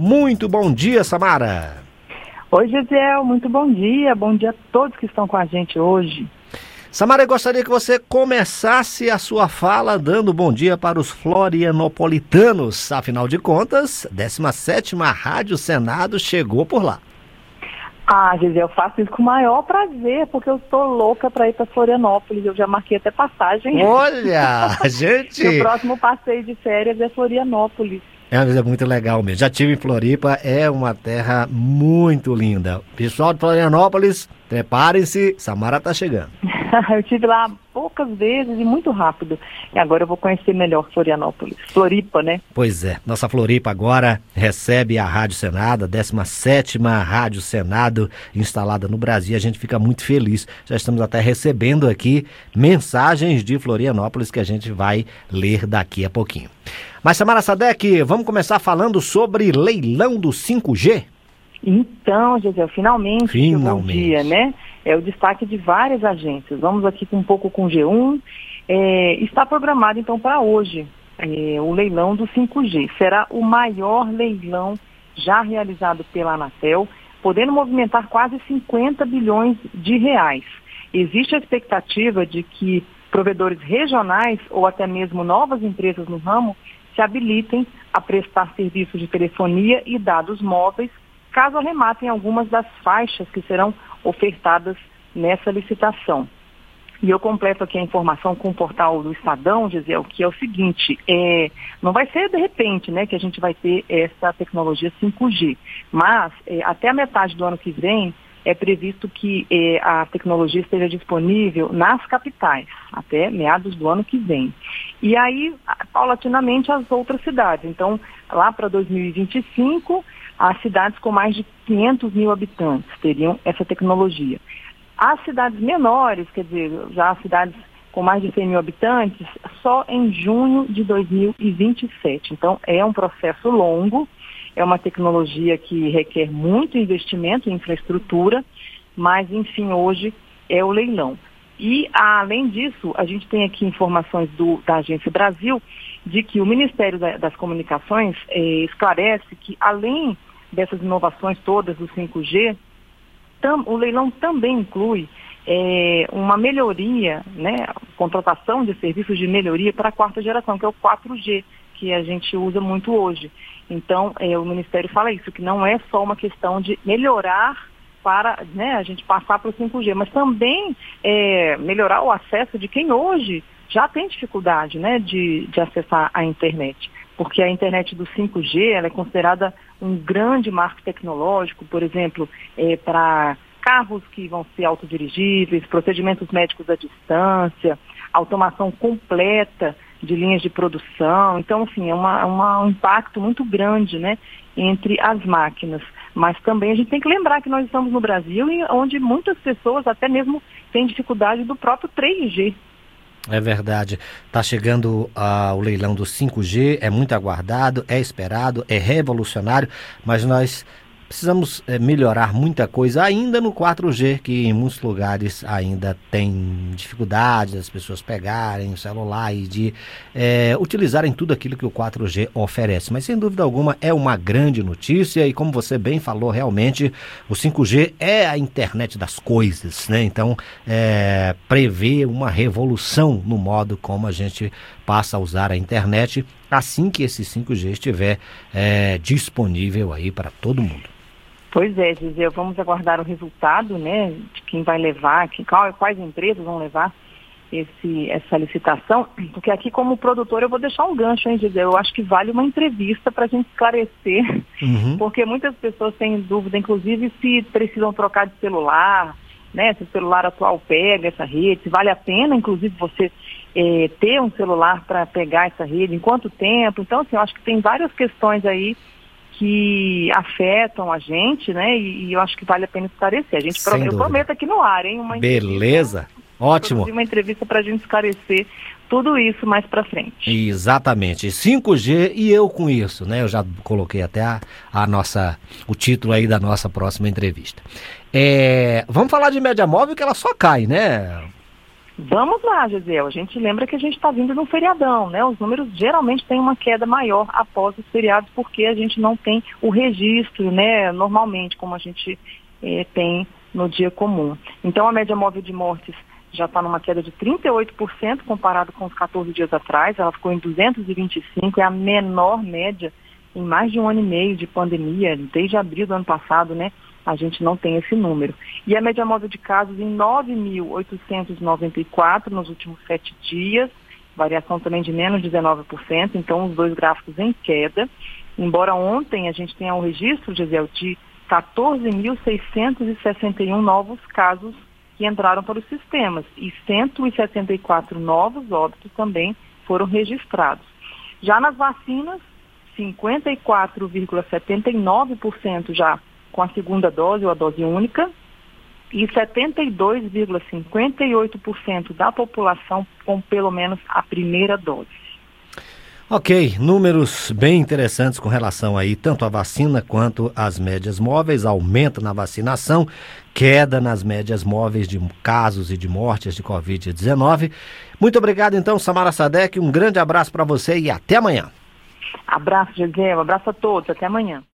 Muito bom dia, Samara. Oi, Gisele, muito bom dia a todos que estão com a gente hoje. Samara, eu gostaria que você começasse a sua fala dando bom dia para os florianopolitanos. Afinal de contas, 17ª Rádio Senado chegou por lá. Gisele, eu faço isso com o maior prazer, porque eu estou louca para ir para Florianópolis. Eu já marquei até passagem. Olha, gente! O próximo passeio de férias é Florianópolis. É muito legal mesmo. Já estive em Floripa, é uma terra muito linda. Pessoal de Florianópolis, preparem-se, Samara está chegando. Eu estive lá poucas vezes e muito rápido. E agora eu vou conhecer melhor Florianópolis. Floripa, né? Pois é, nossa Floripa agora recebe a Rádio Senado, a 17ª Rádio Senado instalada no Brasil. A gente fica muito feliz. Já estamos até recebendo aqui mensagens de Florianópolis que a gente vai ler daqui a pouquinho. Mas, Samara Sadek, vamos começar falando sobre leilão do 5G? Então, Gisele, finalmente chegou o dia, né? É o destaque de várias agências. Vamos aqui um pouco com o G1. Está programado, então, para hoje, o leilão do 5G. Será o maior leilão já realizado pela Anatel, podendo movimentar quase 50 bilhões de reais. Existe a expectativa de que provedores regionais ou até mesmo novas empresas no ramo se habilitem a prestar serviços de telefonia e dados móveis, caso arrematem algumas das faixas que serão ofertadas nessa licitação. E eu completo aqui a informação com o portal do Estadão, Gisele, que é o seguinte, não vai ser de repente, né, que a gente vai ter essa tecnologia 5G, mas até a metade do ano que vem é previsto que a tecnologia esteja disponível nas capitais, até meados do ano que vem. E aí, paulatinamente, as outras cidades. Então, lá para 2025, as cidades com mais de 500 mil habitantes teriam essa tecnologia. As cidades menores, quer dizer, já as cidades com mais de 100 mil habitantes, só em junho de 2027. Então, é um processo longo. É uma tecnologia que requer muito investimento em infraestrutura, mas, enfim, hoje é o leilão. E, além disso, a gente tem aqui informações da Agência Brasil de que o Ministério das Comunicações esclarece que, além dessas inovações todas do 5G, o leilão também inclui uma melhoria, né, contratação de serviços de melhoria para a 4ª geração, que é o 4G, que a gente usa muito hoje. Então, o Ministério fala isso, que não é só uma questão de melhorar para, né, a gente passar para o 5G, mas também melhorar o acesso de quem hoje já tem dificuldade, né, de acessar a internet. Porque a internet do 5G ela é considerada um grande marco tecnológico, por exemplo, para carros que vão ser autodirigíveis, procedimentos médicos à distância, automação completa de linhas de produção. Então, assim, é um impacto muito grande, né, entre as máquinas. Mas também a gente tem que lembrar que nós estamos no Brasil, onde muitas pessoas até mesmo têm dificuldade do próprio 3G. É verdade. Está chegando o leilão do 5G, é muito aguardado, é esperado, é revolucionário, mas nós precisamos melhorar muita coisa ainda no 4G, que em muitos lugares ainda tem dificuldade das pessoas pegarem o celular e de utilizarem tudo aquilo que o 4G oferece. Mas sem dúvida alguma é uma grande notícia e, como você bem falou, realmente o 5G é a internet das coisas, né? Então prevê uma revolução no modo como a gente passa a usar a internet assim que esse 5G estiver disponível aí para todo mundo. Pois é, Gisele, vamos aguardar o resultado, né, de quem vai levar, quais empresas vão levar essa licitação, porque aqui como produtor eu vou deixar um gancho, hein, Gisele, eu acho que vale uma entrevista para a gente esclarecer, porque muitas pessoas têm dúvida, inclusive se precisam trocar de celular, né, se o celular atual pega essa rede, se vale a pena, inclusive, você ter um celular para pegar essa rede, em quanto tempo. Então, assim, eu acho que tem várias questões aí que afetam a gente, né? E eu acho que vale a pena esclarecer. A gente eu prometo aqui no ar, hein? Beleza, ótimo. Uma entrevista para a gente esclarecer tudo isso mais para frente. Exatamente, 5G e eu com isso, né? Eu já coloquei até o título aí da nossa próxima entrevista. Vamos falar de média móvel, que ela só cai, né? Vamos lá, Gisele. A gente lembra que a gente está vindo de um feriadão, né? Os números geralmente têm uma queda maior após os feriados, porque a gente não tem o registro, né? Normalmente, como a gente tem no dia comum. Então, a média móvel de mortes já está numa queda de 38% comparado com os 14 dias atrás. Ela ficou em 225, é a menor média em mais de um ano e meio de pandemia, desde abril do ano passado, né? A gente não tem esse número. E a média móvel de casos em 9.894 nos últimos 7 dias, variação também de menos 19%, então os dois gráficos em queda. Embora ontem a gente tenha um registro, Gisele, de 14.661 novos casos que entraram para os sistemas e 174 novos óbitos também foram registrados. Já nas vacinas, 54,79% já com a segunda dose ou a dose única e 72,58% da população com pelo menos a primeira dose. Ok, números bem interessantes com relação aí tanto à vacina quanto às médias móveis, aumento na vacinação, queda nas médias móveis de casos e de mortes de Covid-19. Muito obrigado então, Samara Saadek, um grande abraço para você e até amanhã. Abraço, Gisele, um abraço a todos, até amanhã.